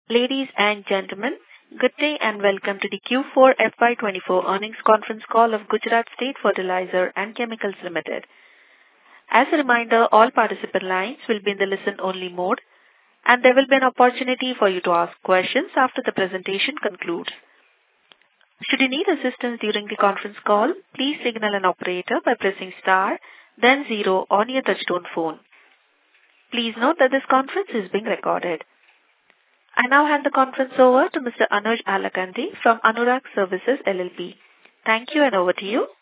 Ladies and gentlemen, good day and welcome to the Q4 FY24 earnings conference call of Gujarat State Fertilizer and Chemicals Limited. As a reminder, all participant lines will be in the listen-only mode, and there will be an opportunity for you to ask questions after the presentation concludes. Should you need assistance during the conference call, please signal an operator by pressing star, then 0 on your touchtone phone. Please note that this conference is being recorded. I now hand the conference over to Mr. Anuj Alakandi from Anurag Services LLP. Thank you, and over to you.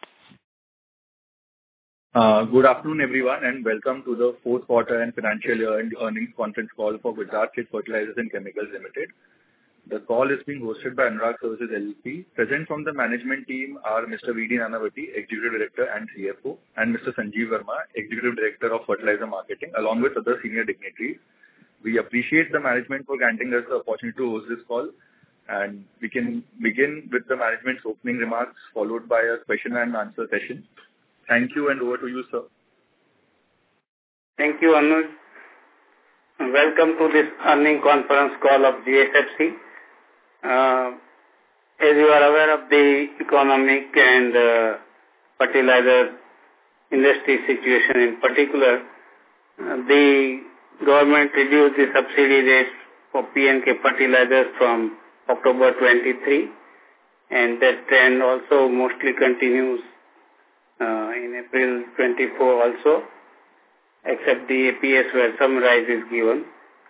Good afternoon, everyone, and welcome to the fourth quarter and financial year earnings conference call for Gujarat State Fertilizers and Chemicals Limited. The call is being hosted by Anurag Services LLP. Present from the management team are Mr. V.D. Nanavati, Executive Director and CFO, and Mr. Sanjeev Verma, Executive Director of Fertilizer Marketing, along with other senior dignitaries. We appreciate the management for granting us the opportunity to host this call, and we can begin with the management's opening remarks, followed by a question and answer session. Thank you, and over to you, sir. Thank you, Anuj. Welcome to this earnings conference call of GSFC. As you are aware of the economic and fertilizer industry situation in particular, the government reduced the subsidy rates for P&K fertilizers from October 23, and that trend also mostly continues in April 24 also, except the APS where some rise is given.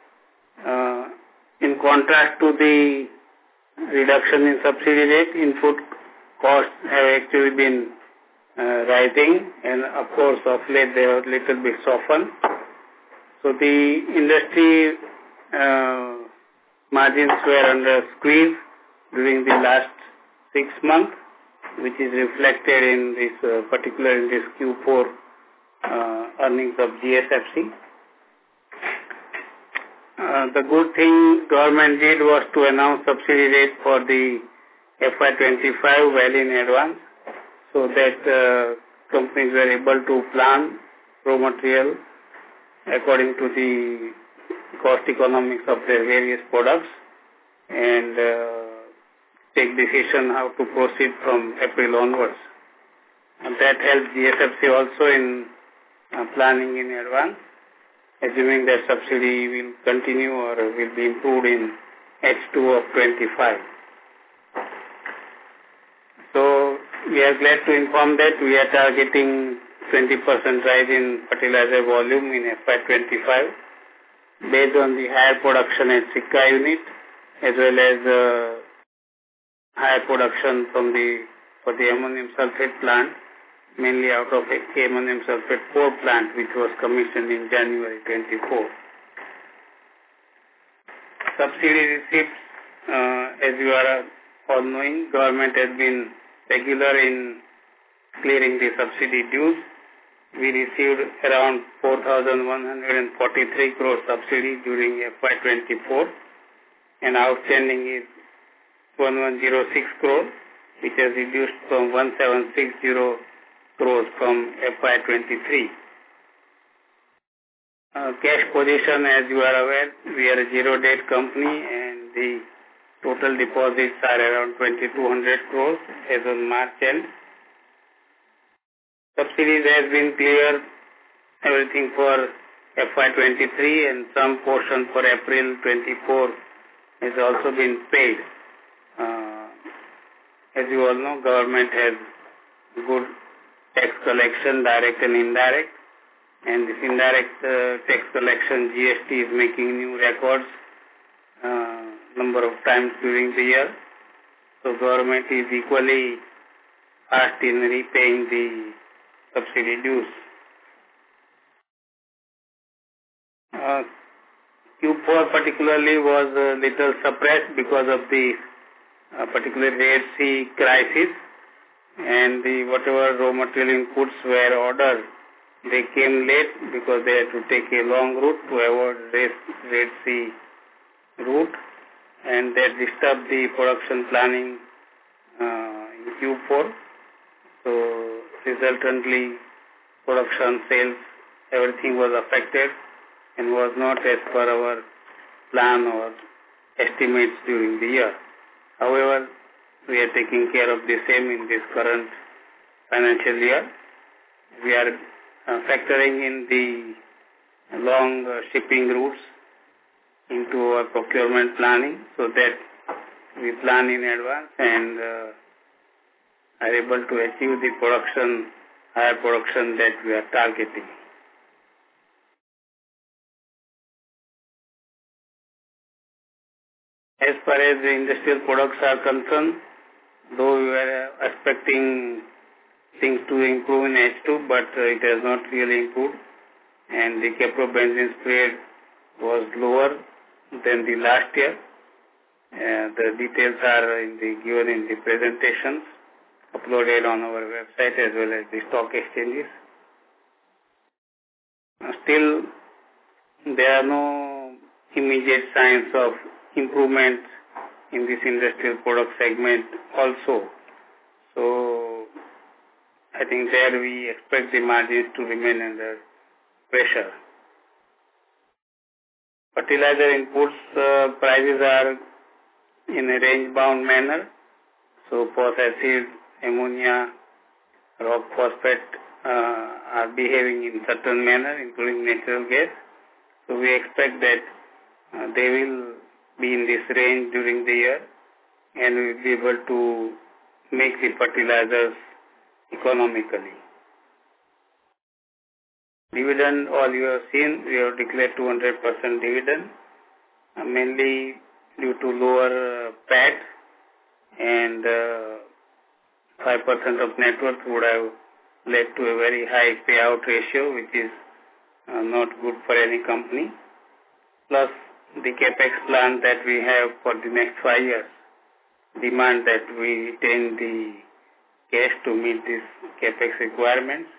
In contrast to the reduction in subsidy rate, input costs have actually been rising, and of course of late they have a little bit softened. So the industry margins were under squeeze during the last 6 months, which is reflected in this particular in this Q4 earnings of GSFC. The good thing government did was to announce subsidy rate for the FY25 well in advance, so that companies were able to plan raw material according to the cost economics of their various products and take decision how to proceed from April onwards. And that helped GSFC also in planning in advance, assuming that subsidy will continue or will be improved in H2 of 25. So we are glad to inform that we are targeting 20% rise in fertilizer volume in FY25 based on the higher production at Sikka unit as well as higher production for the ammonium sulfate plant, mainly out of the ammonium sulfate 4 plant which was commissioned in January 24. Subsidy receipts, as you are all knowing, government has been regular in clearing the subsidy dues. We received around 4,143 crore subsidy during FY24, and outstanding is 1106 crore, which has reduced from 1760 crores from FY23. Cash position, as you are aware, we are a zero debt company, and the total deposits are around 2200 crores as on March end. Subsidies has been cleared, everything for FY23, and some portion for April 24 has also been paid. As you all know, government has good tax collection, direct and indirect, and this indirect tax collection, GST, is making new records number of times during the year. So government is equally fast in repaying the subsidy dues. Q4 particularly was a little suppressed because of the particular Red Sea crisis, and the whatever raw material inputs were ordered, they came late because they had to take a long route to avoid Red Sea route, and that disturbed the production planning in Q4. So resultantly production, sales, everything was affected and was not as per our plan or estimates during the year. However, we are taking care of the same in this current financial year. We are factoring in the long shipping routes into our procurement planning so that we plan in advance and are able to achieve the higher production that we are targeting. As far as the industrial products are concerned, though we were expecting things to improve in H2, but it has not really improved, and the caprobenzene spread was lower than the last year. The details are given in the presentations uploaded on our website as well as the stock exchanges. Still, there are no immediate signs of improvement in this industrial product segment also. So, I think there we expect the margins to remain under pressure. Fertilizer inputs prices are in a range-bound manner. So, phosphoric acid, ammonia, rock phosphate are behaving in certain manner, including natural gas. So, we expect that they will be in this range during the year and we will be able to make the fertilizers economically. Dividend, all you have seen, we have declared 200% dividend, mainly due to lower PAT and 5% of net worth would have led to a very high payout ratio, which is not good for any company. Plus, the capex plan that we have for the next 5 years demand that we retain the cash to meet these capex requirements.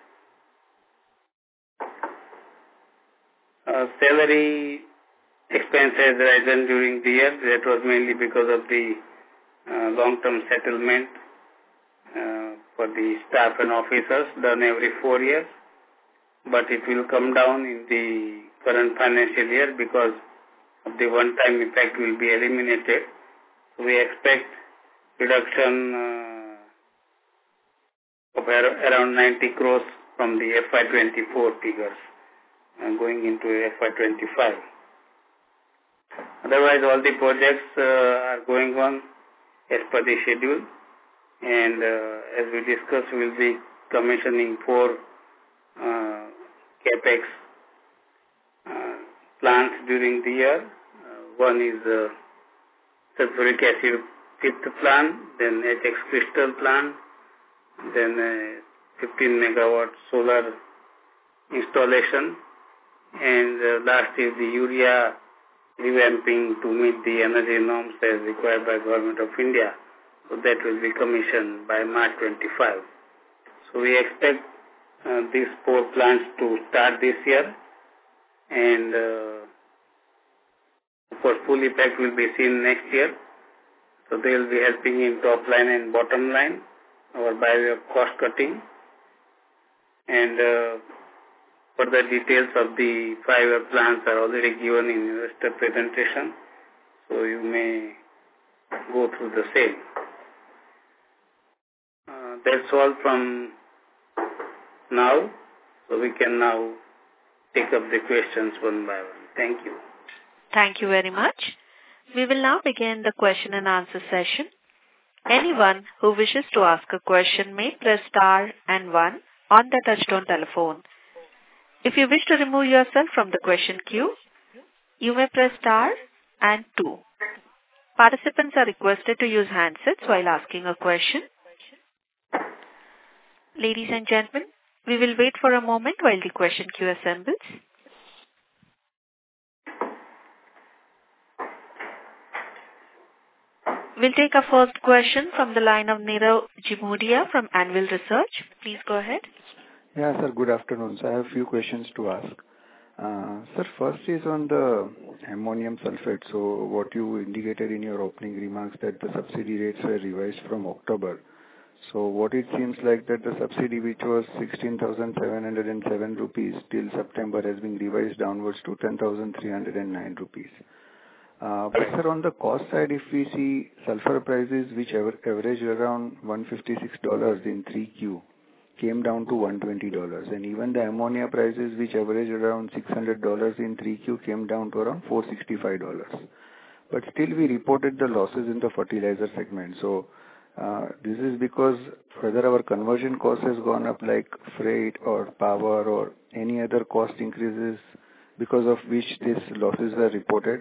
Salary expense has risen during the year. That was mainly because of the long-term settlement for the staff and officers done every 4 years. But it will come down in the current financial year because of the one-time effect will be eliminated. We expect reduction of around 90 crores from the FY24 figures going into FY25. Otherwise, all the projects are going on as per the schedule, and as we discussed, we will be commissioning 4 capex plants during the year. One is sulfuric acid fifth plant, then HX crystal plant, then a 15 megawatt solar installation, and last is the urea revamping to meet the energy norms as required by Government of India. So that will be commissioned by March 25. So we expect these 4 plants to start this year, and of course full effect will be seen next year. So they will be helping in top line and bottom line or by way of cost cutting. And further details of the 5-year plans are already given in investor presentation, so you may go through the same. That's all from now, so we can now take up the questions one by one. Thank you. Thank you very much. We will now begin the question and answer session. Anyone who wishes to ask a question may press star and 1 on the touchtone telephone. If you wish to remove yourself from the question queue, you may press star and 2. Participants are requested to use handsets while asking a question. Ladies and gentlemen, we will wait for a moment while the question queue assembles. We'll take our first question from the line of Nirav Jimudia from Anvil Research. Please go ahead. Yeah, sir, good afternoon. So I have a few questions to ask. Sir, first is on the ammonium sulfate. So what you indicated in your opening remarks that the subsidy rates were revised from October. So what it seems like that the subsidy which was 16,707 rupees till September has been revised downwards to 10,309 rupees. But sir, on the cost side, if we see sulfur prices which average around $156 in 3Q came down to $120, and even the ammonia prices which average around $600 in 3Q came down to around $465. But still we reported the losses in the fertilizer segment. So this is because whether our conversion cost has gone up like freight or power or any other cost increases because of which these losses are reported?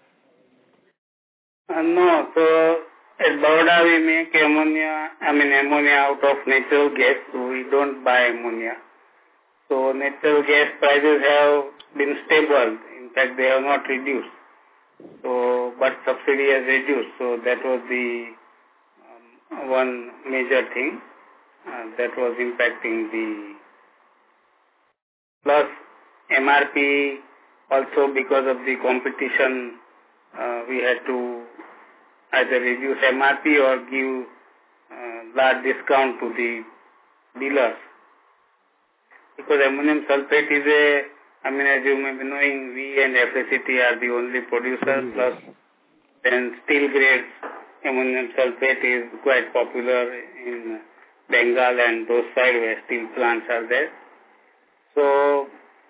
No. So at Baroda we make ammonia out of natural gas. So we don't buy ammonia. So natural gas prices have been stable. In fact, they have not reduced. So, but subsidy has reduced. So that was the one major thing that was impacting the plus MRP also because of the competition. We had to either reduce MRP or give large discount to the dealers. Because ammonium sulfate is as you may be knowing, we and FACT are the only producers, plus then steel grade ammonium sulfate is quite popular in Bengal and those sides where steel plants are there. So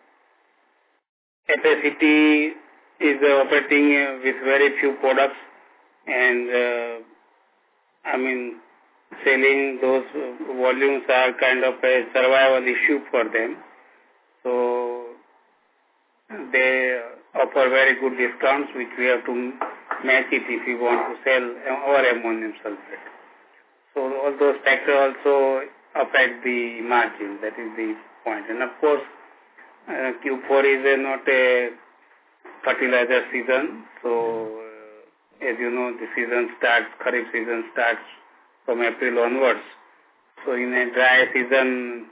FACT is operating with very few products and selling those volumes are kind of a survival issue for them. So they offer very good discounts which we have to match it if we want to sell our ammonium sulfate. So all those factors also affect the margin. That is the point. And of course Q4 is not a fertilizer season. So as you know, the Kharif season starts from April onwards. So in a dry season,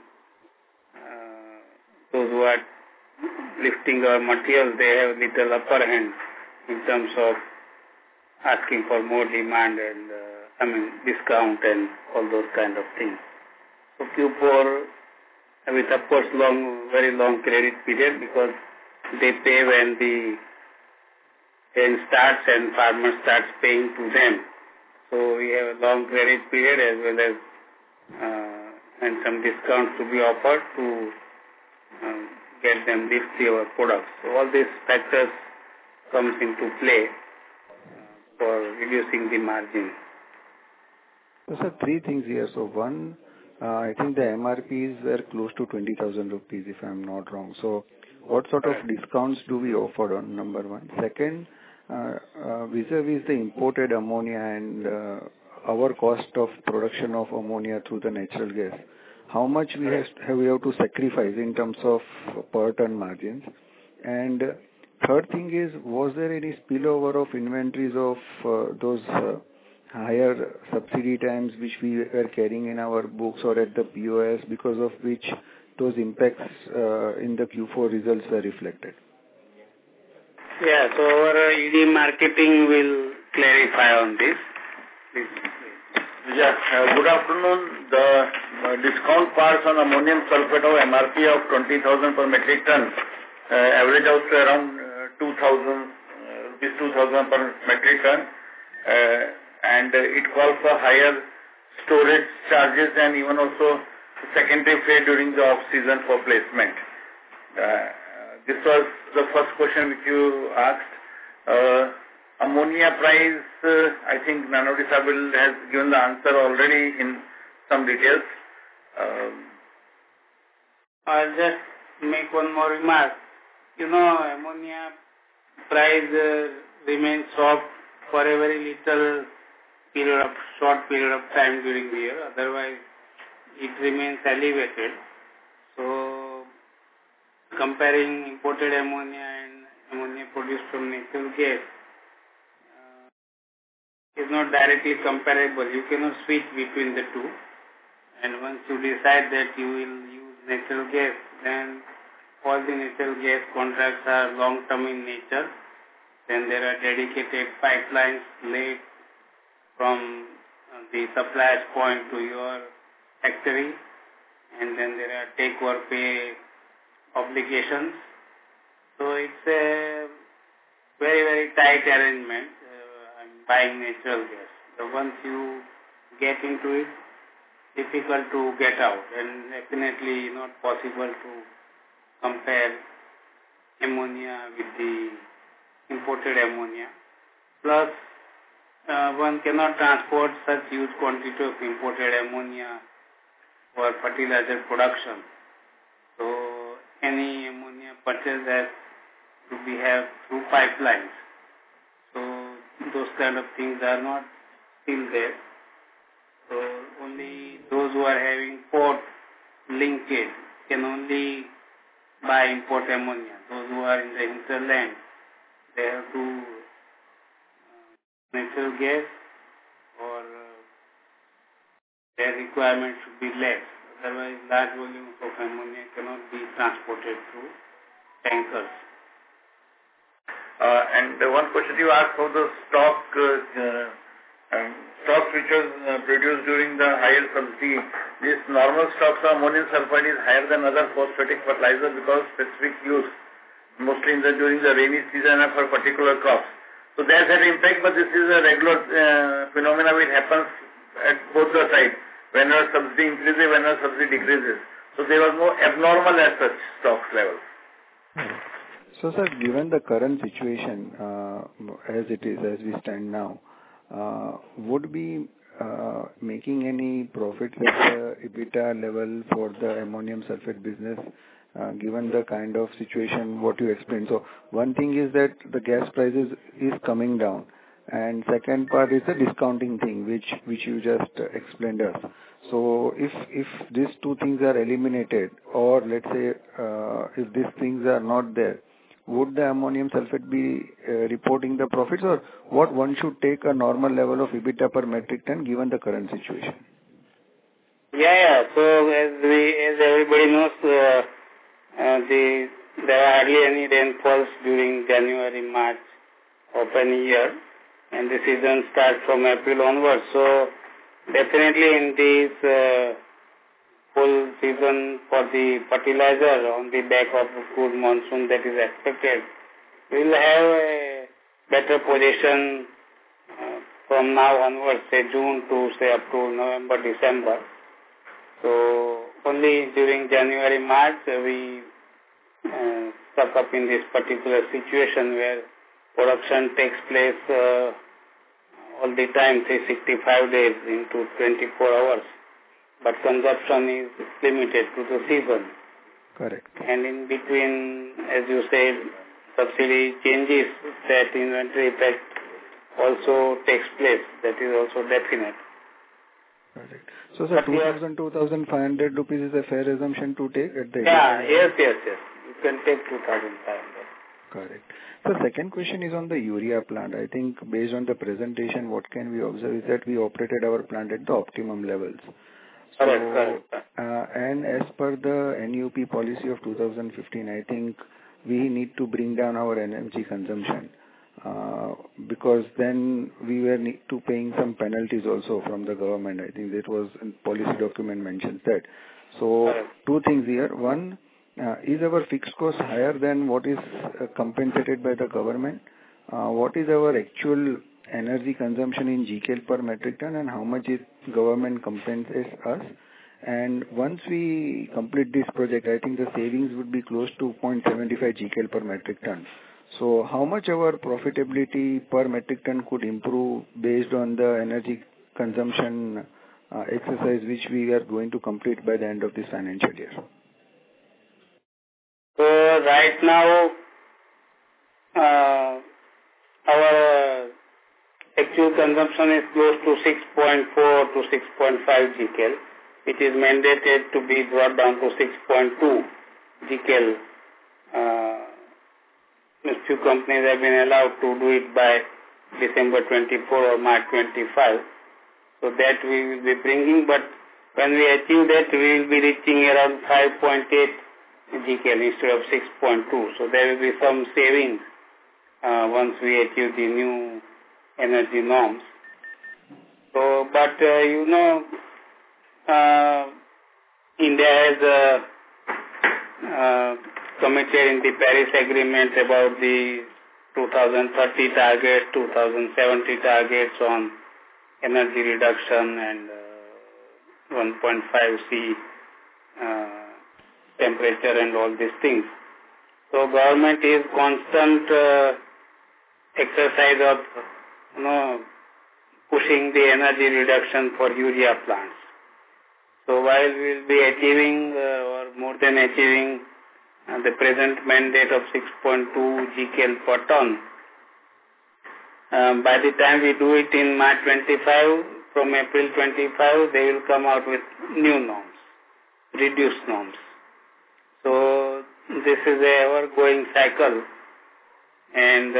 those who are lifting our material, they have little upper hand in terms of asking for more demand and discount and all those kind of things. So Q4 with of course very long credit period because they pay when the rain starts and farmer starts paying to them. So we have a long credit period as well as and some discounts to be offered to get them lift our products. So all these factors comes into play for reducing the margin. So sir, three things here. So one, I think the MRPs were close to 20,000 rupees if I am not wrong. So what sort of discounts do we offer on number one? Second, vis-a-vis the imported ammonia and our cost of production of ammonia through the natural gas, how much we have to sacrifice in terms of per ton margins? And third thing is, was there any spillover of inventories of those higher subsidy times which we were carrying in our books or at the POS, because of which those impacts in the Q4 results were reflected? Yeah, so our ED marketing will clarify on this. Please. Yeah, good afternoon. The discount parts on ammonium sulfate of MRP of 20,000 per metric ton average out to around 2,000 per metric ton, and it calls for higher storage charges and even also secondary freight during the off season for placement. This was the first question which you asked. Ammonia price, I think Nanavati Sabil has given the answer already in some details. I'll just make one more remark. Ammonia price remains soft for a very little short period of time during the year. Otherwise, it remains elevated. So, comparing imported ammonia and ammonia produced from natural gas is not directly comparable. You cannot switch between the two. And once you decide that you will use natural gas, then all the natural gas contracts are long-term in nature. Then there are dedicated pipelines laid from the supplier's point to your factory. And then there are take-or-pay obligations. So it's a very, very tight arrangement. I'm buying natural gas. So once you get into it, difficult to get out, and definitely not possible to compare ammonia with the imported ammonia. Plus, one cannot transport such huge quantity of imported ammonia for fertilizer production. So, any ammonia purchase has to be have through pipelines. So, those kind of things are not still there. So, only those who are having port linkage can only buy import ammonia. Those who are in the hinterland, they have to natural gas, or their requirement should be less. Otherwise, large volumes of ammonia cannot be transported through tankers. And one question you asked for the stocks which was produced during the higher subsidy. This normal stocks of ammonium sulfide is higher than other phosphatic fertilizer because specific use, mostly during the rainy season and for particular crops. So that has an impact, but this is a regular phenomena which happens at both the sides. Whenever subsidy increases, whenever subsidy decreases. So there was no abnormal as such stocks levels. So, sir, given the current situation as it is, as we stand now, would be making any profits at the EBITDA level for the ammonium sulfate business, given the kind of situation what you explained? So, one thing is that the gas prices is coming down, and second part is the discounting thing, which you just explained us. So, if these two things are eliminated, or let's say if these things are not there, would the ammonium sulfate be reporting the profits, or what one should take a normal level of EBITDA per metric ton given the current situation? Yeah. So as everybody knows, there are hardly any rainfalls during January, March of any year, and the season starts from April onwards. So definitely in this full season for the fertilizer on the back of the good monsoon that is expected, we will have a better position from now onwards, say June to say up to November, December. So only during January, March we stuck up in this particular situation where production takes place all the time, 365 days into 24 hours. But consumption is limited to the season. Correct. And in between, as you said, subsidy changes, that inventory effect also takes place. That is also definite. Correct. So, sir, 2,500 rupees is a fair assumption to take at the yes. You can take 2,500. Correct. So, second question is on the urea plant. I think based on the presentation, what can we observe is that we operated our plant at the optimum levels. So, correct. And as per the NUP policy of 2015, I think we need to bring down our energy consumption because then we were need to paying some penalties also from the government. I think that was in policy document mentions that. So, two things here. One, is our fixed cost higher than what is compensated by the government? What is our actual energy consumption in Gcal per metric ton, and how much is government compensates us? And once we complete this project, I think the savings would be close to 0.75 Gcal per metric ton. So how much our profitability per metric ton could improve based on the energy consumption exercise which we are going to complete by the end of this financial year? So right now, our actual consumption is close to 6.4 to 6.5 Gcal, which is mandated to be brought down to 6.2 Gcal. Few companies have been allowed to do it by December 24 or March 25. So that we will be bringing, but when we achieve that, we will be reaching around 5.8 Gcal instead of 6.2. So there will be some savings once we achieve the new energy norms. So, but India has committed in the Paris Agreement about the 2030 targets, 2070 targets on energy reduction and 1.5 C temperature and all these things. So government is constant exercise of pushing the energy reduction for urea plants. So while we will be achieving or more than achieving the present mandate of 6.2 Gcal per ton, by the time we do it in March 25, from April 25, they will come out with new norms, reduced norms. So this is a ever-going cycle, and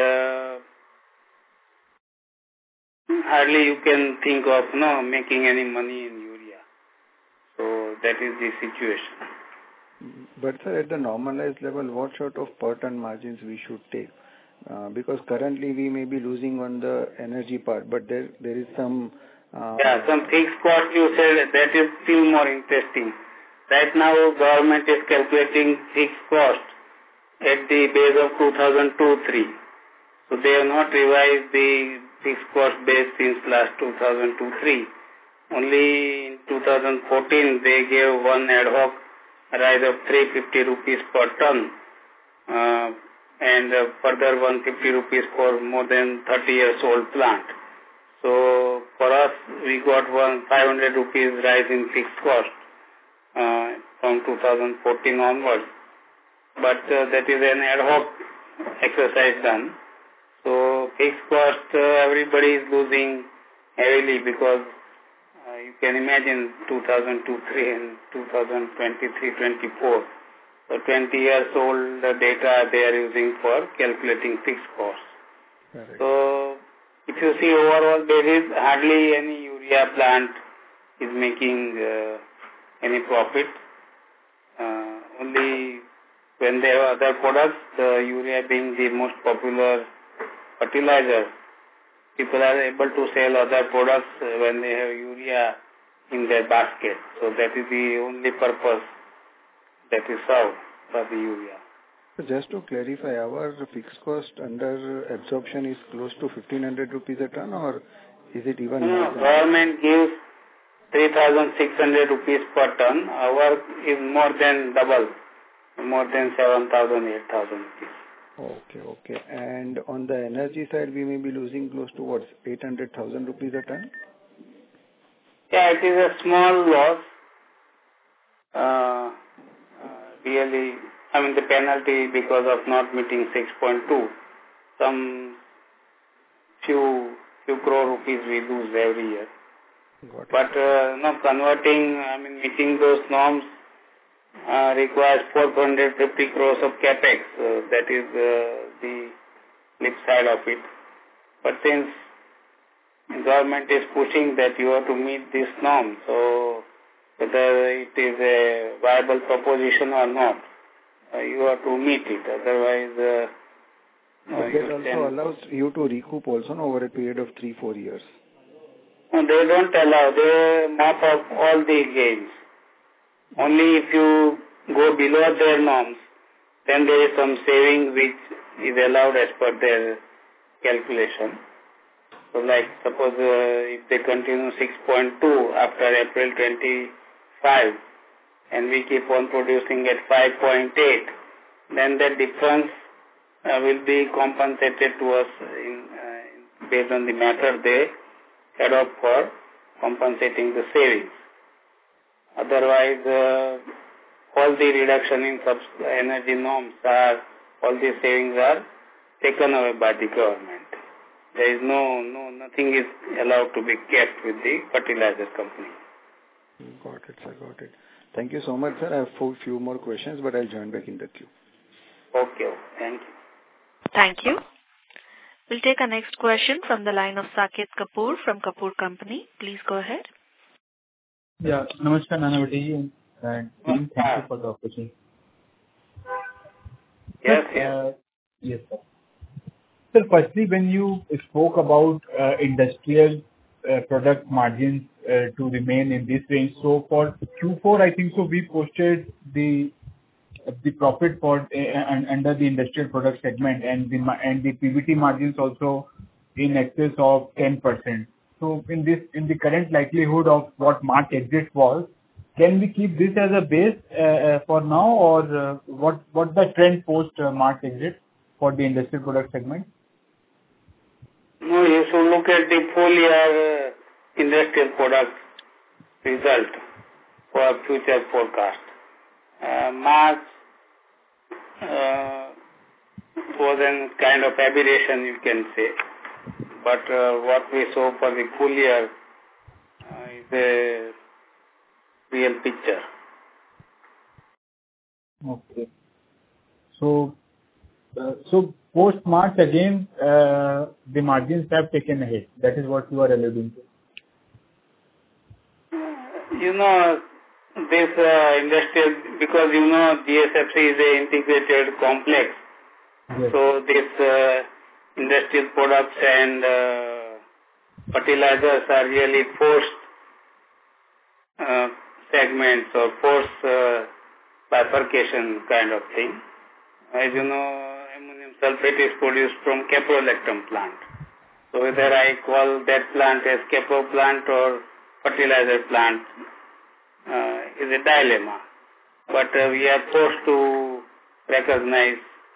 hardly you can think of making any money in urea. So that is the situation. But sir, at the normalized level, what sort of per ton margins we should take? Because currently we may be losing on the energy part, but there is some... some fixed cost you said, that is still more interesting. Right now government is calculating fixed cost at the base of 2002-03. So they have not revised the fixed cost base since last 2002-03. Only in 2014 they gave one ad hoc rise of 350 rupees per ton and further 150 rupees for more than 30 years old plant. So for us we got 500 rupees rise in fixed cost from 2014 onwards. But that is an ad hoc exercise done. So fixed cost everybody is losing heavily because you can imagine 2002-03 and 2023-24. So 20 years old data they are using for calculating fixed costs. Correct. So if you see overall basis, hardly any urea plant is making any profit. Only when they have other products, the urea being the most popular fertilizer, people are able to sell other products when they have urea in their basket. So that is the only purpose that is served by the urea. So just to clarify, our fixed cost under absorption is close to 1,500 rupees a ton, or is it even more? No, government gives 3,600 rupees per ton. Our is more than double, more than 7,000, 8,000 rupees. Okay. And on the energy side, we may be losing close to 800,000 rupees a ton? Yeah, it is a small loss. Really, the penalty because of not meeting 6.2, some few crore rupees we lose every year. Got it. But converting, meeting those norms requires 450 crores of capex. That is the flip side of it. But since government is pushing that you have to meet this norm, so whether it is a viable proposition or not, you have to meet it. Otherwise, it also allows you to recoup also over a period of 3-4 years. No, they don't allow. They mop up all the gains. Only if you go below their norms, then there is some saving which is allowed as per their calculation. So like suppose if they continue 6.2 after April 25 and we keep on producing at 5.8, then the difference will be compensated to us based on the method they adopt for compensating the savings. Otherwise, all the reduction in energy norms all the savings are taken away by the government. There is nothing is allowed to be kept with the fertilizer company. Got it, sir. Got it. Thank you so much, sir. I have a few more questions, but I'll join back in the queue. Okay. Thank you. Thank you. We'll take our next question from the line of Saket Kapoor from Kapoor Company. Please go ahead. Yeah, Namaskar Nanavati and thank you for the opportunity. Yes. Yes, sir. Sir, firstly, when you spoke about industrial product margins to remain in this range, so for Q4, I think so we posted the the profit for under the industrial product segment, and the PBT margins also in excess of 10%. So in the current likelihood of what March exit was, can we keep this as a base for now, or what the trend post March exit for the industrial product segment? No, you should look at the full year industrial product result for future forecast. March was a kind of aberration, you can say. But what we saw for the full year is a real picture. Okay. So post March again, the margins have taken a hit. That is what you are alluding to. You know, this industrial, because you know GSFC is an integrated complex. Yes. So this industrial products and fertilizers are really forced segments or forced bifurcation kind of thing. As you know, ammonium sulfate is produced from caprolactam plant. So whether I call that plant as capro plant or fertilizer plant is a dilemma. But we are forced to recognize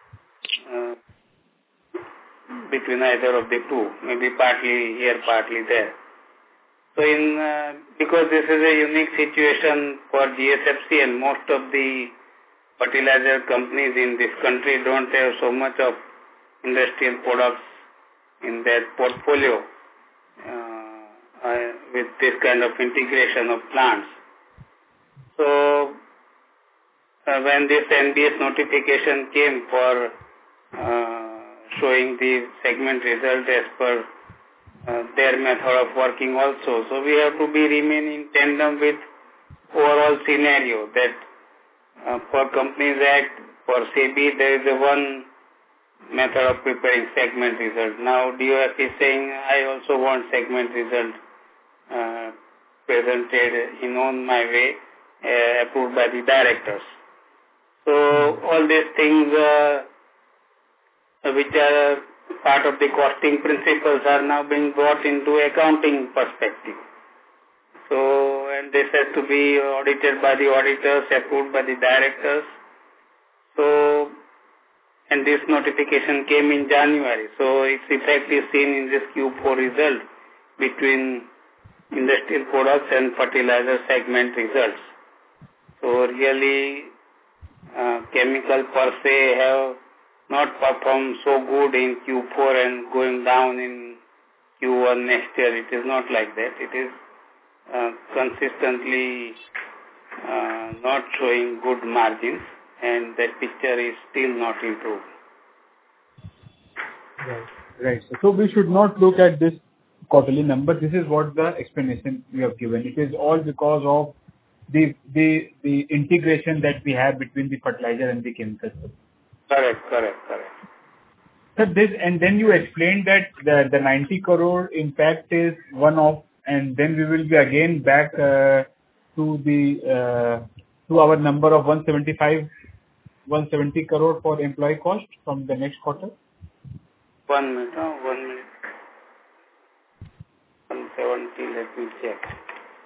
between either of the two, maybe partly here, partly there. So because this is a unique situation for GSFC, and most of the fertilizer companies in this country don't have so much of industrial products in their portfolio with this kind of integration of plants. So when this NBS notification came for showing the segment result as per their method of working also, so we have to be remain in tandem with overall scenario that for Companies Act, for SEBI, there is a one method of preparing segment result. Now DOF is saying, I also want segment result presented in on my way, approved by the directors. So all these things which are part of the costing principles are now being brought into accounting perspective. So, and this has to be audited by the auditors, approved by the directors. So, and this notification came in January. So, its effect is seen in this Q4 result between industrial products and fertilizer segment results. So, really, chemical per se have not performed so good in Q4 and going down in Q1 next year. It is not like that. It is consistently not showing good margins, and that picture is still not improved. Right. So we should not look at this quarterly number. This is what the explanation you have given. It is all because of the integration that we have between the fertilizer and the chemical. Correct. So this, and then you explained that the 90 crore impact is one-off, and then we will be again back to our number of 170 crore for employee cost from the next quarter. 1 minute. 170, let me check.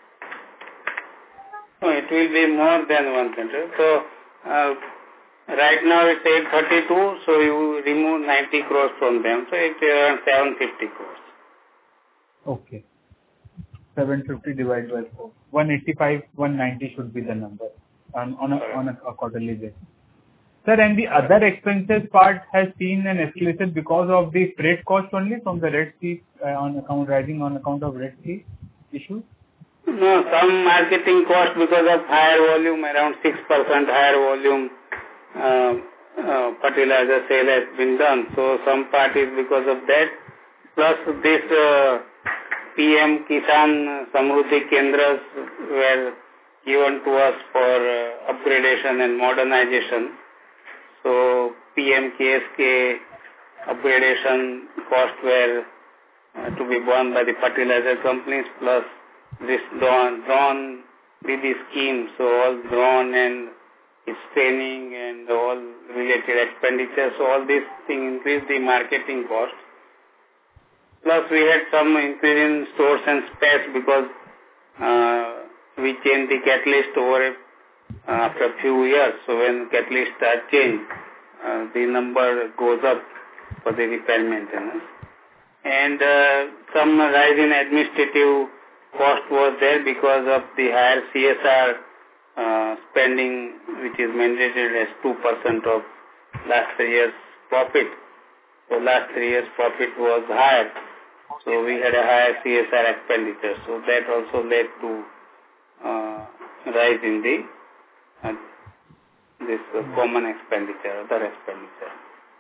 No, it will be more than 100. So, right now it's 832, so you remove 90 crores from them, so it's around 750 crores. Okay. 750 divided by 4. 185, 190 should be the number on a quarterly basis. Sir, and the other expenses part has seen an escalation because of the freight cost only from the Red Sea rising on account of Red Sea issue? No, some marketing cost because of higher volume, around 6% higher volume fertilizer sale has been done. So some part is because of that. Plus this PM Kisan Samruddhi Kendras were given to us for upgradation and modernization. So PM KSK upgradation cost were to be borne by the fertilizer companies, plus this drone DD scheme. So all drone and its training and all related expenditures. So all these things increase the marketing cost. Plus we had some increase in stores and space because we changed the catalyst over after a few years. So when catalyst are changed, the number goes up for the repair maintenance. And some rise in administrative cost was there because of the higher CSR spending, which is mandated as 2% of last 3 years' profit. So last 3 years' profit was higher. So we had a higher CSR expenditure. So that also led to rise in the this common expenditure, other expenditure.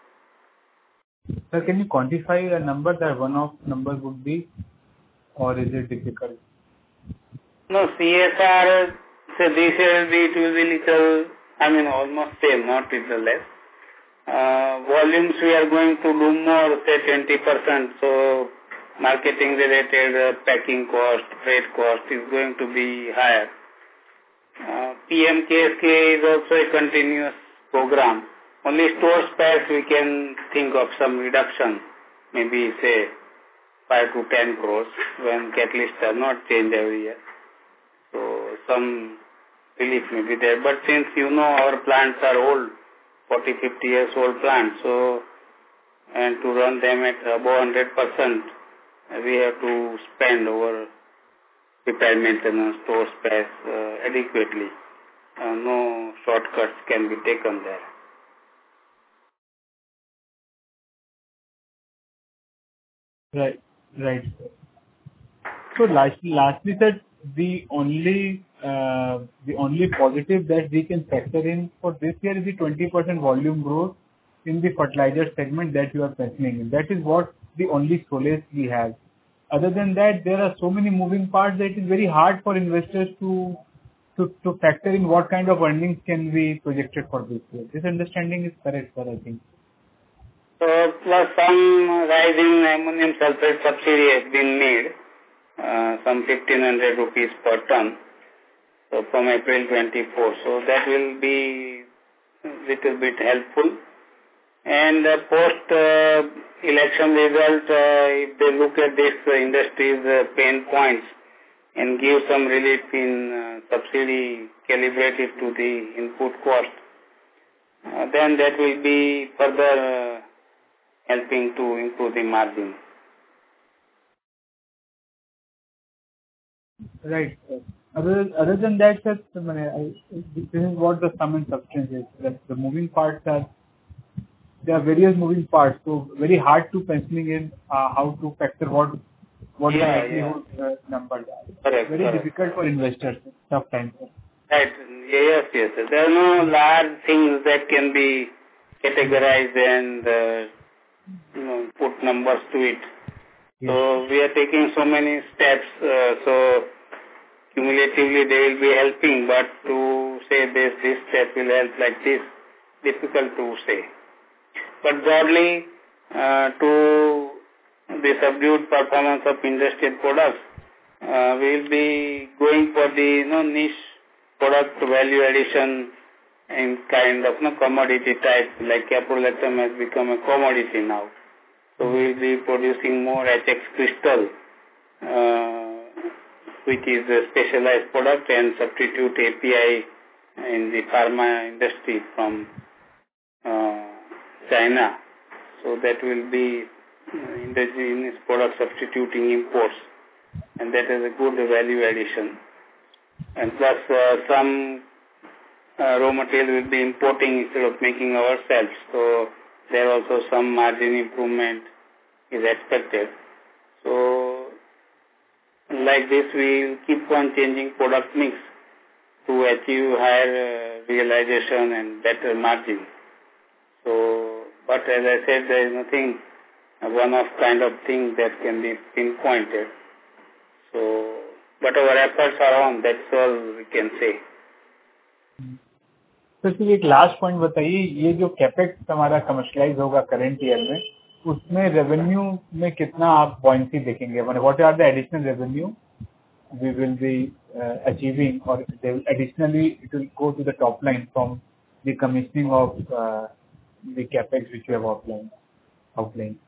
Sir, can you quantify a number that one-off number would be, or is it difficult? No, CSR, so this year it will be little, almost same, not little less. Volumes we are going to do more, say 20%, so marketing related packing cost, freight cost is going to be higher. PMKSK is also a continuous program. Only store space we can think of some reduction, maybe say 5 to 10 crores when catalysts are not changed every year. So some relief may be there. But since our plants are old, 40, 50 years old plants, so and to run them at above 100%, we have to spend over repair maintenance, store space adequately. No shortcuts can be taken there. Right. So lastly, sir, the only positive that we can factor in for this year is the 20% volume growth in the fertilizer segment that you are mentioning in. That is what the only solace we have. Other than that, there are so many moving parts that it is very hard for investors to factor in what kind of earnings can be projected for this year. This understanding is correct, sir, I think. So plus some rise in ammonium sulfate subsidy has been made, some 1,500 rupees per ton, so from April 24. So that will be little bit helpful. And post-election result, if they look at this industry's pain points and give some relief in subsidy calibrated to the input cost, then that will be further helping to improve the margin. Right. Other than that, sir, this is what the sum and substance is. That the moving parts there are various moving parts, so very hard to penciling in how to factor what the likelihood numbers are. Correct. Very difficult for investors. Tough time. Right. Yes. There are no large things that can be categorized and put numbers to it. Yes. So we are taking so many steps. So cumulatively they will be helping, but to say this step will help like this, difficult to say. But broadly, to the subdued performance of industrial products, we will be going for the niche product value addition in kind of commodity type, like caprolactam has become a commodity now. So we will be producing more HX crystal, which is a specialized product, and substitute API in the pharma industry from China. So that will be indigenous product substituting imports, and that is a good value addition. And plus some raw material will be importing instead of making ourselves. So there also some margin improvement is expected. So like this we will keep on changing product mix to achieve higher realization and better margin. So, but as I said, there is nothing one-off kind of thing that can be pinpointed. So, but our efforts are on, that's all we can say. तो सिर्फ एक last point बताइए, ये जो capex हमारा commercialise होगा current year में, उसमें रेवेन्यू में कितना आप बॉयंसी देखेंगे? What are the additional revenue we will be achieving, or additionally it will go to the top line from the commissioning of the capex which you have outlined.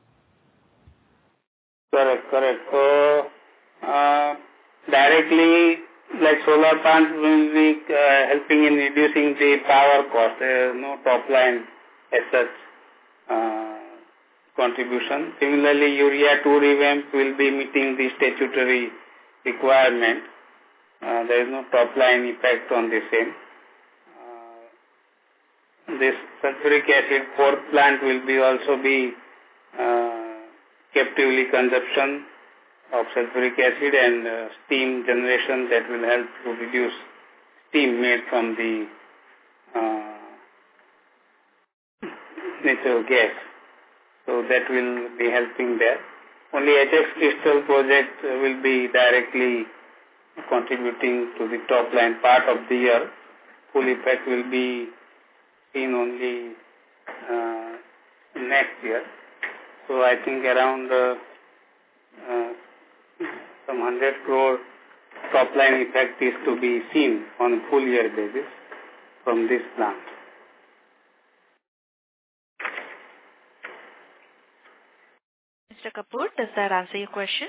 Correct. So, directly, like solar plants will be helping in reducing the power cost. There is no top line as such contribution. Similarly, urea 2 revamp will be meeting the statutory requirement. There is no top line effect on the same. This sulfuric acid 4th plant will be also be captively consumption of sulfuric acid and steam generation that will help to reduce steam made from the natural gas. So that will be helping there. Only HX Crystal project will be directly contributing to the top line part of the year. Full effect will be seen only next year. So I think around some 100 crore top line effect is to be seen on a full year basis from this plant. Mr. Kapoor, does that answer your question?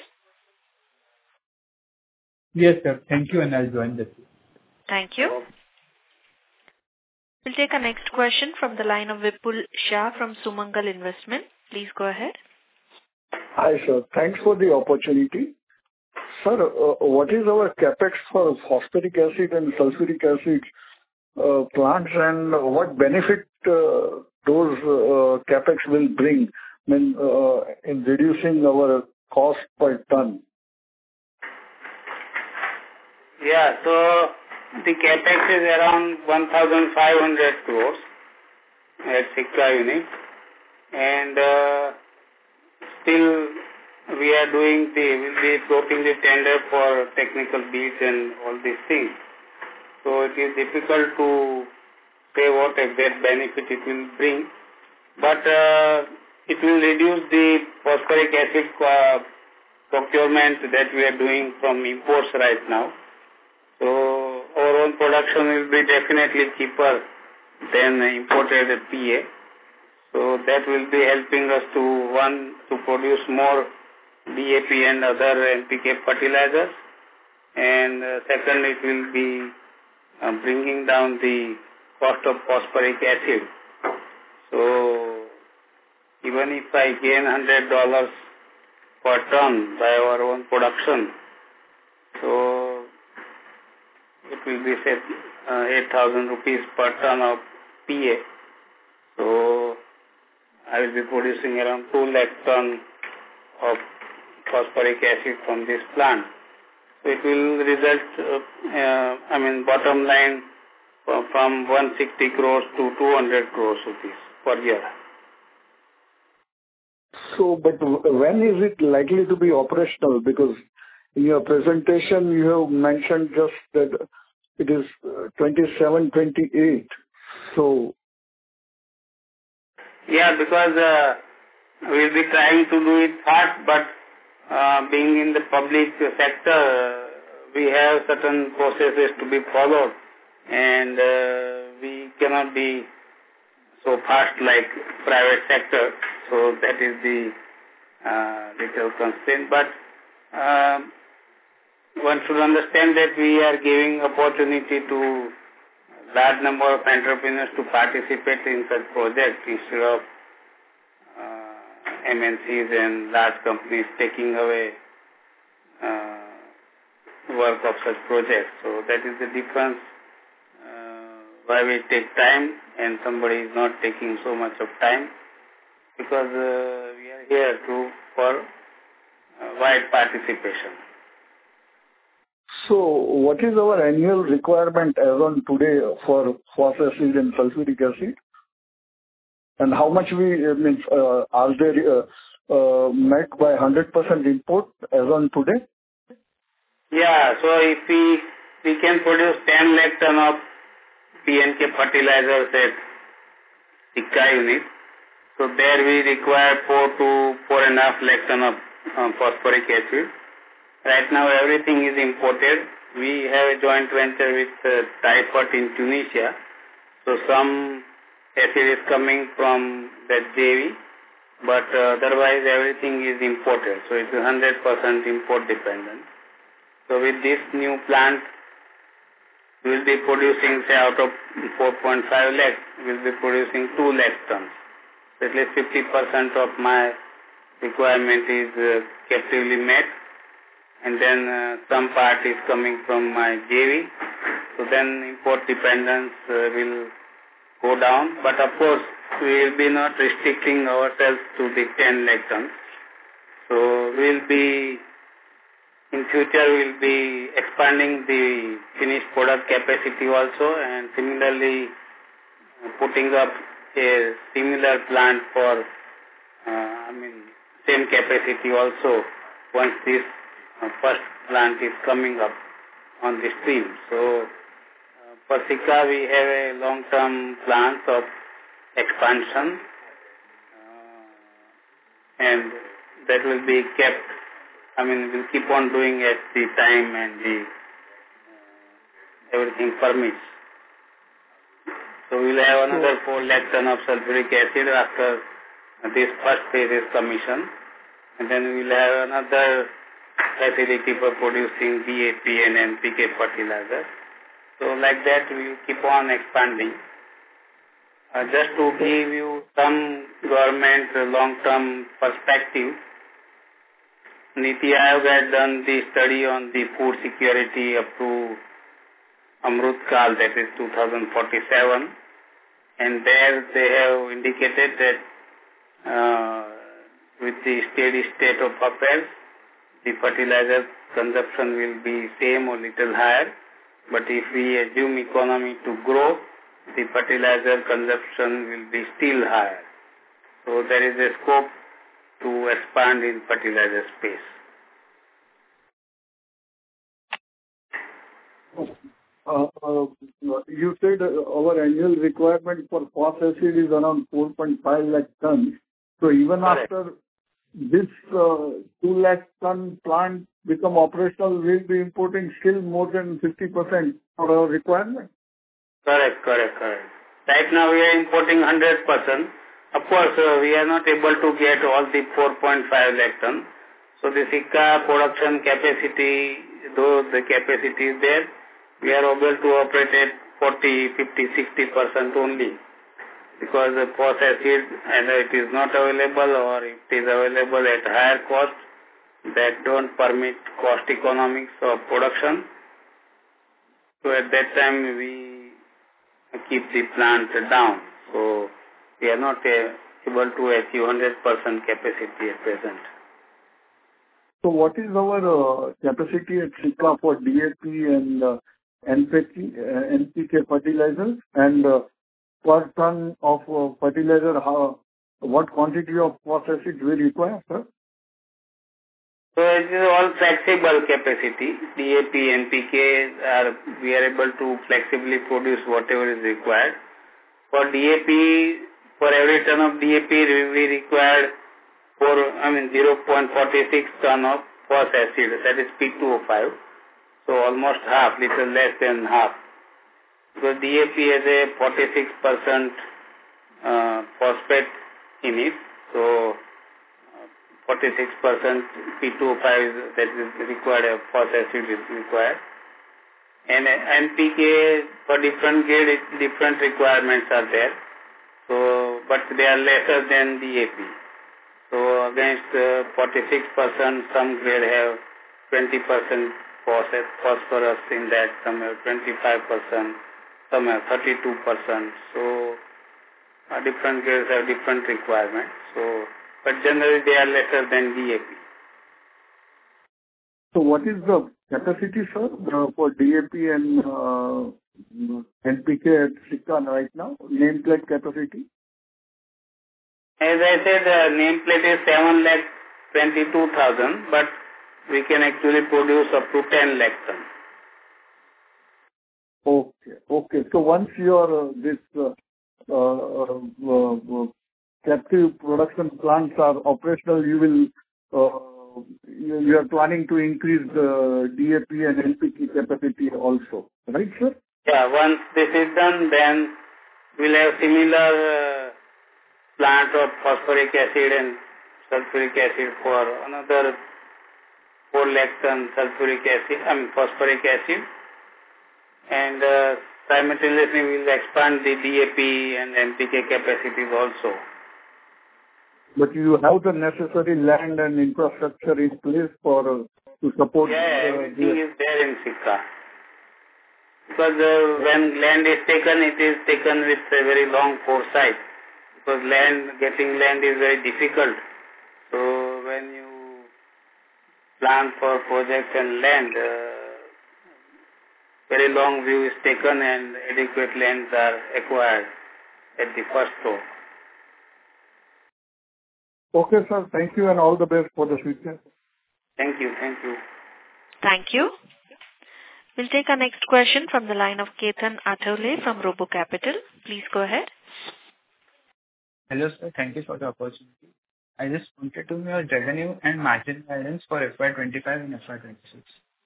Yes, sir. Thank you, and I'll join the queue. Thank you. We'll take our next question from the line of Vipul Shah from Sumangal Investment. Please go ahead. Hi, sir. Thanks for the opportunity. Sir, what is our capex for phosphoric acid and sulfuric acid plants, and what benefit those capex will bring in reducing our cost per ton? Yeah, so the capex is around 1,500 crores at Sikka unit, and still we are we'll be floating the tender for technical bids and all these things. So it is difficult to say what exact benefit it will bring, but it will reduce the phosphoric acid procurement that we are doing from imports right now. So our own production will be definitely cheaper than imported PA. So that will be helping us to produce more DAP and other NPK fertilizers. And second, it will be bringing down the cost of phosphoric acid. So even if I gain $100 per ton by our own production, so it will be say 8,000 rupees per ton of PA. So I will be producing around 2 lakh ton of phosphoric acid from this plant. So it will result, bottom line from 160 crores to 200 crores rupees per year. So, but when is it likely to be operational? Because in your presentation you have mentioned just that it is 27, 28. So. Yeah, because we'll be trying to do it fast, but being in the public sector, we have certain processes to be followed, and we cannot be so fast like private sector. So that is the little constraint. But one should understand that we are giving opportunity to large number of entrepreneurs to participate in such projects instead of MNCs and large companies taking away work of such projects. So that is the difference why we take time and somebody is not taking so much of time, because we are here for wide participation. So what is our annual requirement as on today for phosphoric acid and sulfuric acid? And how much are they met by 100% import as on today? Yeah, so if we can produce 10 lakh ton of PNK fertilizers at Sikka unit, so there we require 4 to 4.5 lakh ton of phosphoric acid. Right now everything is imported. We have a joint venture with Typhot in Tunisia. So some acid is coming from that JV, but otherwise everything is imported. So it's 100% import dependent. So with this new plant, we will be producing, say, out of 4.5 lakhs, we will be producing 2 lakh tons. So at least 50% of my requirement is captively met, and then some part is coming from my JV. So then import dependence will go down. But of course, we will be not restricting ourselves to the 10 lakh tons. So we will be, in future, we will be expanding the finished product capacity also, and similarly putting up a similar plant for, same capacity also once this first plant is coming up on the stream. So for Sikka, we have a long-term plans of expansion, and that will be kept. We'll keep on doing as the time and the everything permits. So we'll have another 4 lakh ton of sulfuric acid after this first phase is commissioned, and then we'll have another facility for producing DAP and NPK fertilizer. So like that we'll keep on expanding. Just to give you some government long-term perspective, Niti Aayog had done the study on the food security up to Amrut Kal, that is 2047, and there they have indicated that with the steady state of affairs, the fertilizer consumption will be same or little higher, but if we assume economy to grow, the fertilizer consumption will be still higher. So there is a scope to expand in fertilizer space. You said our annual requirement for phosphoric acid is around 4.5 lakh tons. So even Correct. After this 2 lakh ton plant become operational, we'll be importing still more than 50% for our requirement? Correct. Right now we are importing 100%. Of course, we are not able to get all the 4.5 lakh ton. So the Sikka production capacity, though the capacity is there, we are able to operate at 40, 50, 60% only. Because the phosphoric acid, either it is not available or it is available at higher cost, that don't permit cost economics of production. So at that time we keep the plant down. So we are not able to achieve 100% capacity at present. So what is our capacity at Sikka for DAP and NPK fertilizers, and per ton of fertilizer, what quantity of phosphoric acid we require, sir? So it is all flexible capacity. DAP, NPK, we are able to flexibly produce whatever is required. For DAP, for every ton of DAP, we require 0.46 ton of phosphoric acid, that is P2O5. So almost half, little less than half. Because DAP has a 46% phosphate in it. So 46% P2O5 that is required, phosphoric acid is required. And NPK for different grade, different requirements are there. So, but they are lesser than DAP. So against 46%, some grade have 20% phosphorus in that, some have 25%, some have 32%. So different grades have different requirements. So, but generally they are lesser than DAP. So what is the capacity, sir, for DAP and NPK at Sikka right now? Nameplate capacity? As I said, nameplate is 7,22,000, but we can actually produce up to 10 lakh tons. Okay. So once your this captive production plants are operational, you are planning to increase the DAP and NPK capacity also, right, sir? Yeah, once this is done, then we'll have similar plant of phosphoric acid and sulfuric acid for another 4 lakh ton phosphoric acid, and simultaneously we will expand the DAP and NPK capacities also. But you have the necessary land and infrastructure in place for to support. Everything is there in Sikka. Because when land is taken, it is taken with a very long foresight. Because getting land is very difficult. So when you plan for projects and land, very long view is taken and adequate lands are acquired at the first thought. Okay, sir. Thank you and all the best for the future. Thank you. Thank you. We'll take our next question from the line of Ketan Athole from Robo Capital. Please go ahead. Hello, sir. Thank you for the opportunity. I just wanted to know your revenue and margin guidance for FY25 and FY26.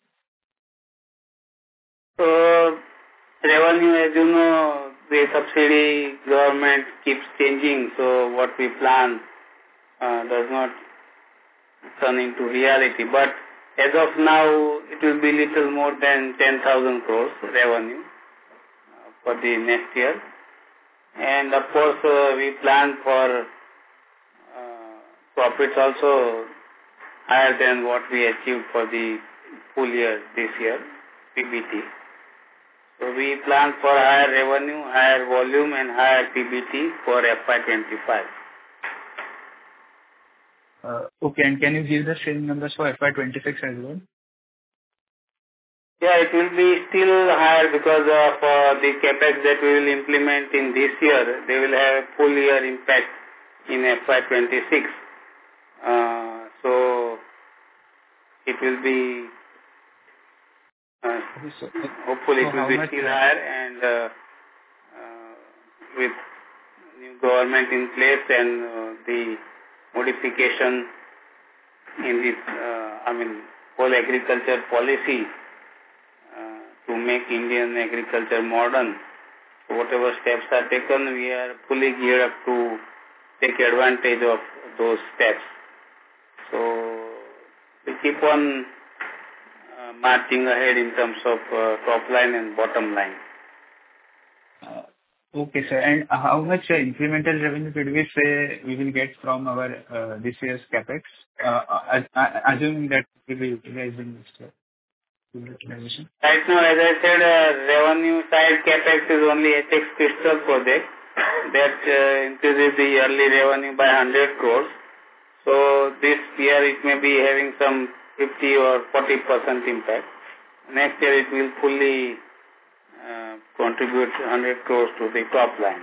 So, revenue, as you know, the subsidy government keeps changing, so what we plan does not turn into reality. But as of now, it will be little more than 10,000 crores revenue for the next year. And of course, we plan for profits also higher than what we achieved for the full year this year, PBT. So we plan for higher revenue, higher volume and higher PBT for FY25. Okay, and can you give the same numbers for FY26 as well? Yeah, it will be still higher because of the capex that we will implement in this year. They will have full year impact in FY26. So it will be hopefully it will be still higher, and with new government in place and the modification in this, whole agriculture policy to make Indian agriculture modern. So whatever steps are taken, we are fully geared up to take advantage of those steps. So we keep on marching ahead in terms of top line and bottom line. Okay, sir. And how much incremental revenue did we say we will get from our this year's capex? Assuming that we will utilize in this year. Right now, as I said, revenue side capex is only HX Crystal project that increases the yearly revenue by 100 crores. So this year it may be having some 50 or 40% impact. Next year it will fully contribute 100 crores to the top line.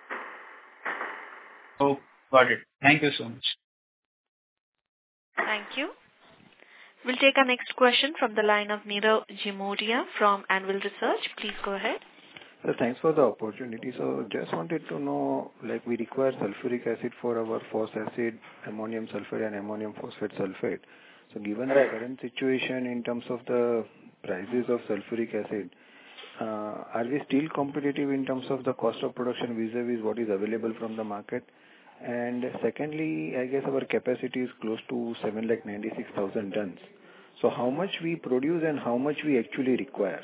Oh, got it. Thank you so much. Thank you. We'll take our next question from the line of Nirav Jimudia from Anvil Research. Please go ahead. Sir, thanks for the opportunity. So just wanted to know, like we require sulfuric acid for our phos acid, ammonium sulfate and ammonium phosphate sulfate. So given the current situation in terms of the prices of sulfuric acid, are we still competitive in terms of the cost of production vis-a-vis what is available from the market? And secondly, I guess our capacity is close to 796,000 tons. So how much we produce and how much we actually require?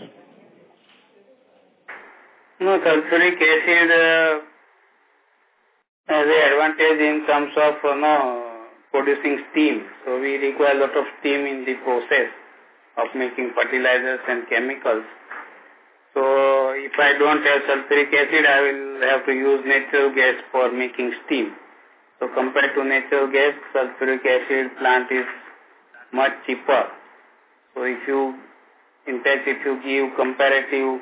No, sulfuric acid has an advantage in terms of producing steam. So we require a lot of steam in the process of making fertilizers and chemicals. So if I don't have sulfuric acid, I will have to use natural gas for making steam. So compared to natural gas, sulfuric acid plant is much cheaper. So if you give comparative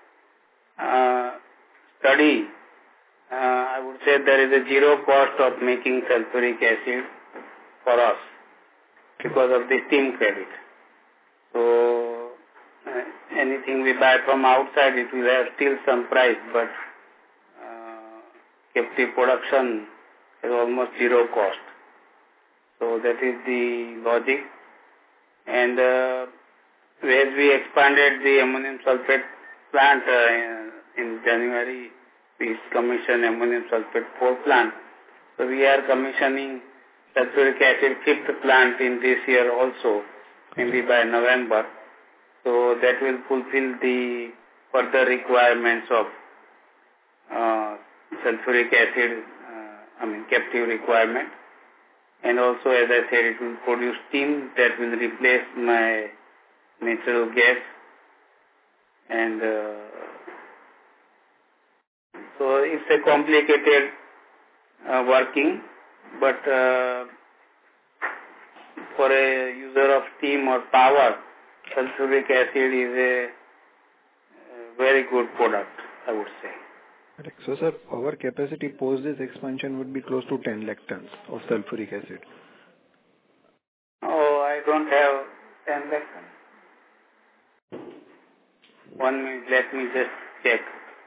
study, I would say there is a zero cost of making sulfuric acid for us because of the steam credit. So anything we buy from outside, it will have still some price, but captive production is almost zero cost. So that is the logic. And as we expanded the ammonium sulfate plant in January we commission ammonium sulfate 4 plant. So we are commissioning sulfuric acid 5th plant in this year also, maybe by November. So that will fulfill the further requirements of sulfuric acid, captive requirement. And also, as I said, it will produce steam that will replace my natural gas. And so it's a complicated working, but for a user of steam or power, sulfuric acid is a very good product, I would say. Correct. So, sir, our capacity post this expansion would be close to 10 lakh tons of sulfuric acid. Oh, I don't have 10 lakh tons. 1 minute, let me just check.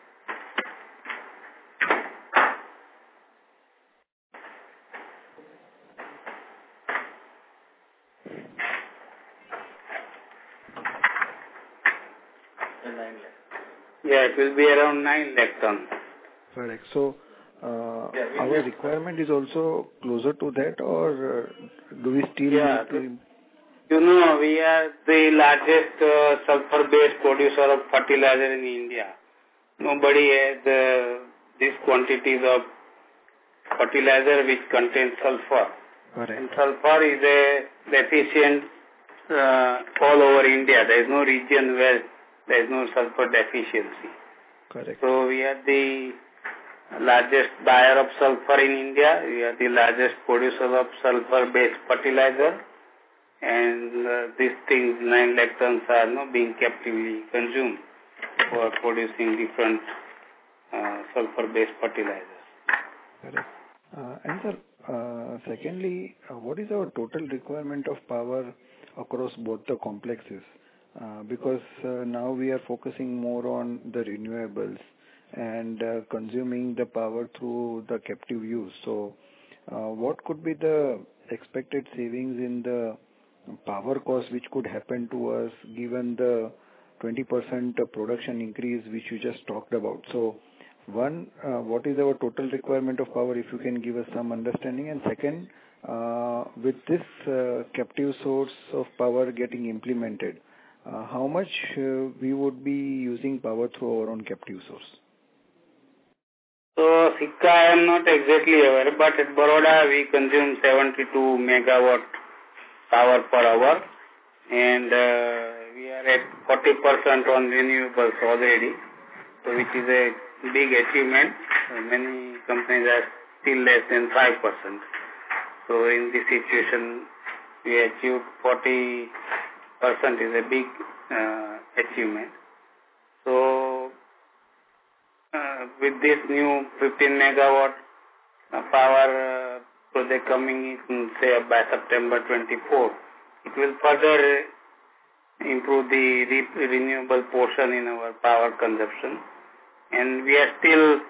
Yeah, it will be around 9 lakh tons. Correct. So, our requirement is also closer to that, or do we still need to... You know, we are the largest sulfur-based producer of fertilizer in India. Nobody has these quantities of fertilizer which contains sulfur. Correct. And sulfur is a deficient all over India. There is no region where there is no sulfur deficiency. Correct. So we are the largest buyer of sulfur in India. We are the largest producer of sulfur-based fertilizer. And these things, 9 lakh tons, are being captively consumed for producing different sulfur-based fertilizers. Correct. And sir, secondly, what is our total requirement of power across both the complexes? Because now we are focusing more on the renewables and consuming the power through the captive use. So, what could be the expected savings in the power cost which could happen to us given the 20% production increase which you just talked about? So, one, what is our total requirement of power, if you can give us some understanding? And second, with this captive source of power getting implemented, how much we would be using power through our own captive source? So, Sikka, I am not exactly aware, but at Baroda we consume 72 megawatt power per hour, and we are at 40% on renewables already, so which is a big achievement. Many companies are still less than 5%. So in this situation, we achieved 40% is a big achievement. So with this new 15 megawatt power project coming in, say, by September 24, it will further improve the renewable portion in our power consumption. And we are still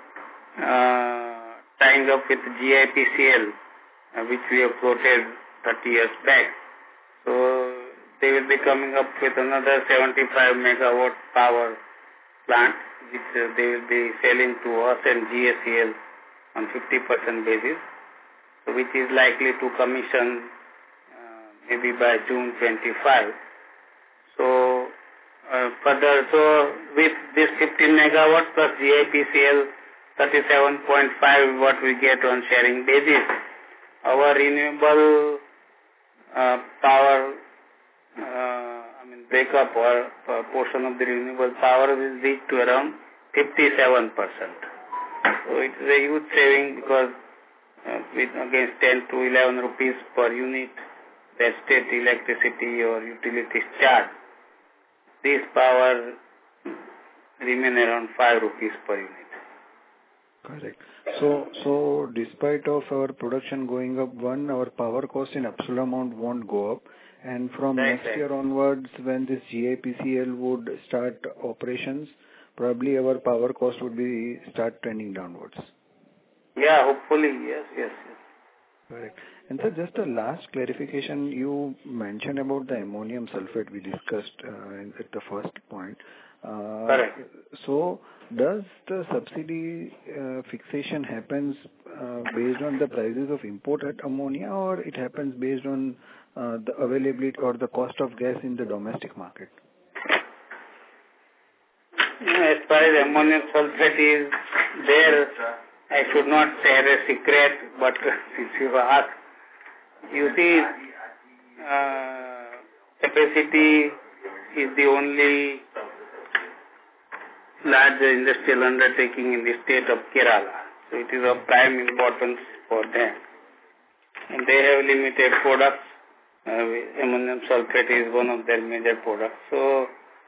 tying up with GIPCL, which we have floated 30 years back. So they will be coming up with another 75 megawatt power plant, which they will be selling to us and GACL on 50% basis, which is likely to commission maybe by June 25. So further, so with this 15 megawatt plus GIPCL 37.5 what we get on sharing basis, our renewable power breakup or portion of the renewable power will reach to around 57%. So it is a huge saving because with against 10 to 11 rupees per unit that state electricity or utilities charge, this power remain around 5 rupees per unit. Correct. So despite of our production going up, our power cost in absolute amount won't go up. And from next year onwards, when this GIPCL would start operations, probably our power cost would be start trending downwards. Yeah, hopefully, yes. Correct. And sir, just a last clarification, you mentioned about the ammonium sulfate we discussed at the first point. Correct. So, does the subsidy fixation happens based on the prices of imported ammonia, or it happens based on the availability or the cost of gas in the domestic market? As far as ammonium sulfate is there, I should not share a secret, but since you ask, you see, capacity is the only large industrial undertaking in the state of Kerala. So it is of prime importance for them. And they have limited products. Ammonium sulfate is one of their major products. So,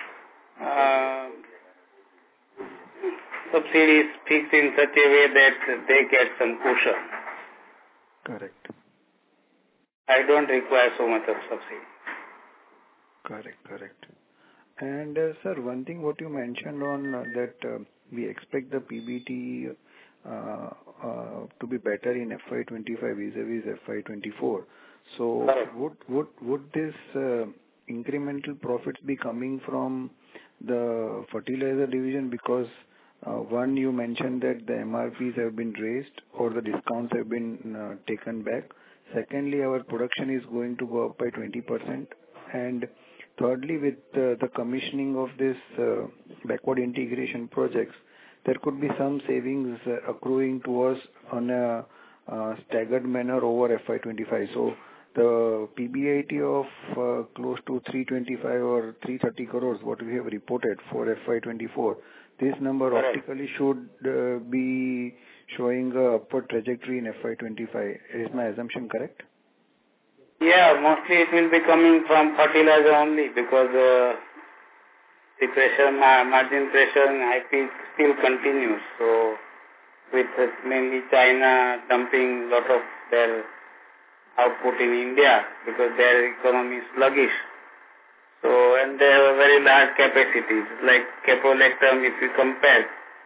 subsidy is fixed in such a way that they get some cushion. Correct. I don't require so much of subsidy. Correct. And sir, one thing what you mentioned on that we expect the PBT to be better in FY25 vis-a-vis FY24. So would this incremental profits be coming from the fertilizer division? Because one, you mentioned that the MRPs have been raised or the discounts have been taken back. Secondly, our production is going to go up by 20%. And thirdly, with the commissioning of this backward integration projects, there could be some savings accruing to us on a staggered manner over FY25. So the PBIT of close to 325 or 330 crores, what we have reported for FY24, this number optically should be showing a upward trajectory in FY25. Is my assumption correct? Yeah, mostly it will be coming from fertilizer only because the pressure, margin pressure in IP still continues. So with mainly China dumping lot of their output in India because their economy is sluggish. So, and they have a very large capacities. Like caprolactam, if you compare,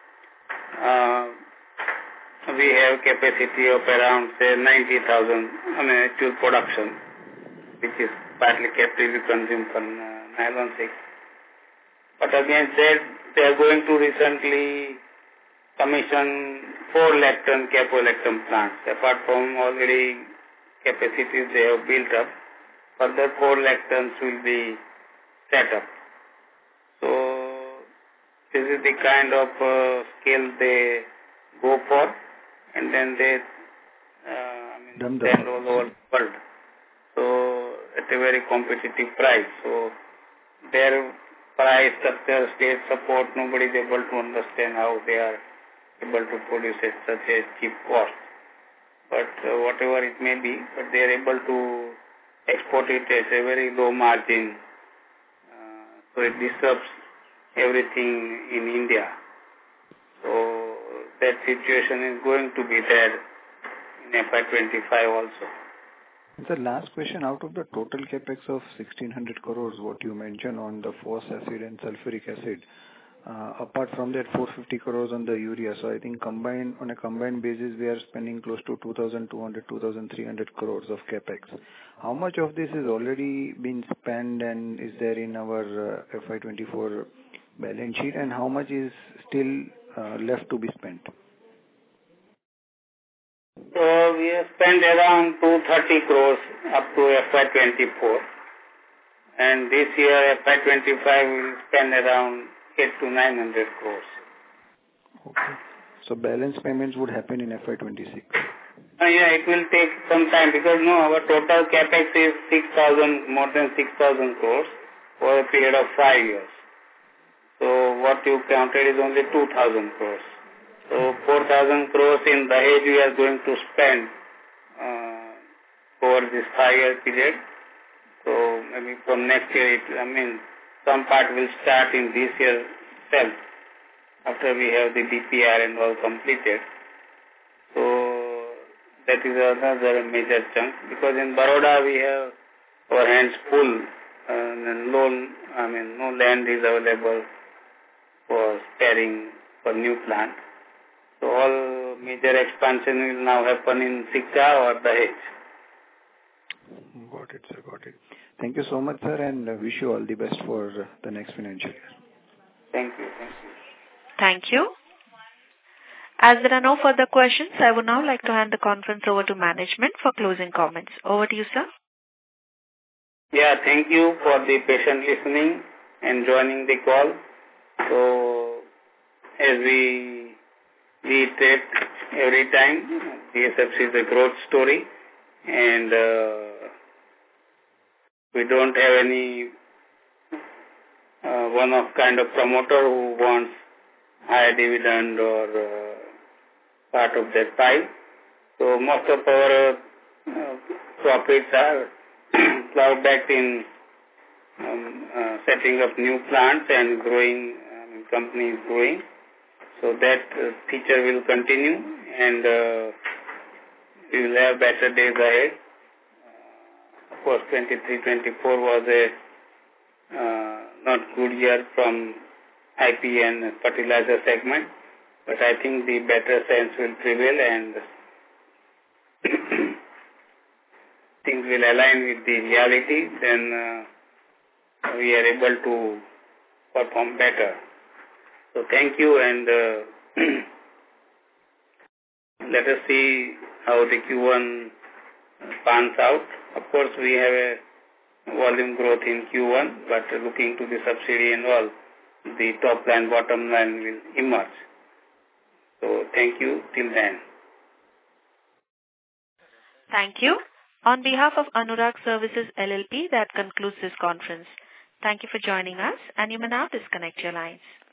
we have capacity of around, say, 90,000 actual production, which is partly captively consumed for nylon 6. But again, they are going to recently commission 4 lactam caprolactam plants. Apart from already capacities they have built up, further 4 lactams will be set up. So, this is the kind of scale they go for, and then they send all over the world. So, at a very competitive price. So, their price structure, state support, nobody is able to understand how they are able to produce at such a cheap cost. But whatever it may be, but they are able to export it at a very low margin. So it disrupts everything in India. So that situation is going to be there in FY25 also. The last question, out of the total capex of 1600 crores, what you mentioned on the phosphoric acid and sulfuric acid, apart from that 450 crores on the urea, so I think on a combined basis we are spending close to 2,200, 2,300 crores of capex. How much of this is already been spent and is there in our FY24 balance sheet, and how much is still left to be spent? So we have spent around 230 crores up to FY24, and this year FY25 we will spend around 800 to 900 crores. Okay. So balance payments would happen in FY26? Yeah, it will take some time because our total capex is more than 6,000 crores for a period of 5 years. So what you counted is only 2,000 crores. So 4,000 crores in Dahej we are going to spend over this 5-year period. So maybe from next year, some part will start in this year itself after we have the DPR and all completed. So that is another major chunk because in Baroda we have our hands full and no land is available for sparing for new plant. So all major expansion will now happen in Sikka or Dahej. Thank you so much, sir, and wish you all the best for the next financial year. Thank you. Thank you. Thank you. As there are no further questions, I would now like to hand the conference over to management for closing comments. Over to you, sir. Yeah, thank you for the patient listening and joining the call. So, as we reiterate every time, BSFC is a growth story, and we don't have any one-off kind of promoter who wants higher dividend or part of that pie. So most of our profits are plowed back in setting up new plants and growing, company is growing. So that feature will continue, and we will have better days ahead. Of course, 23-24 was a not good year from IP and fertilizer segment, but I think the better sense will prevail and things will align with the reality, then we are able to perform better. So thank you, and let us see how the Q1 pans out. Of course, we have a volume growth in Q1, but looking to the subsidy and all, the top line, bottom line will emerge. So thank you till then. Thank you. On behalf of Anurag Services LLP, that concludes this conference. Thank you for joining us, and you may now disconnect your lines.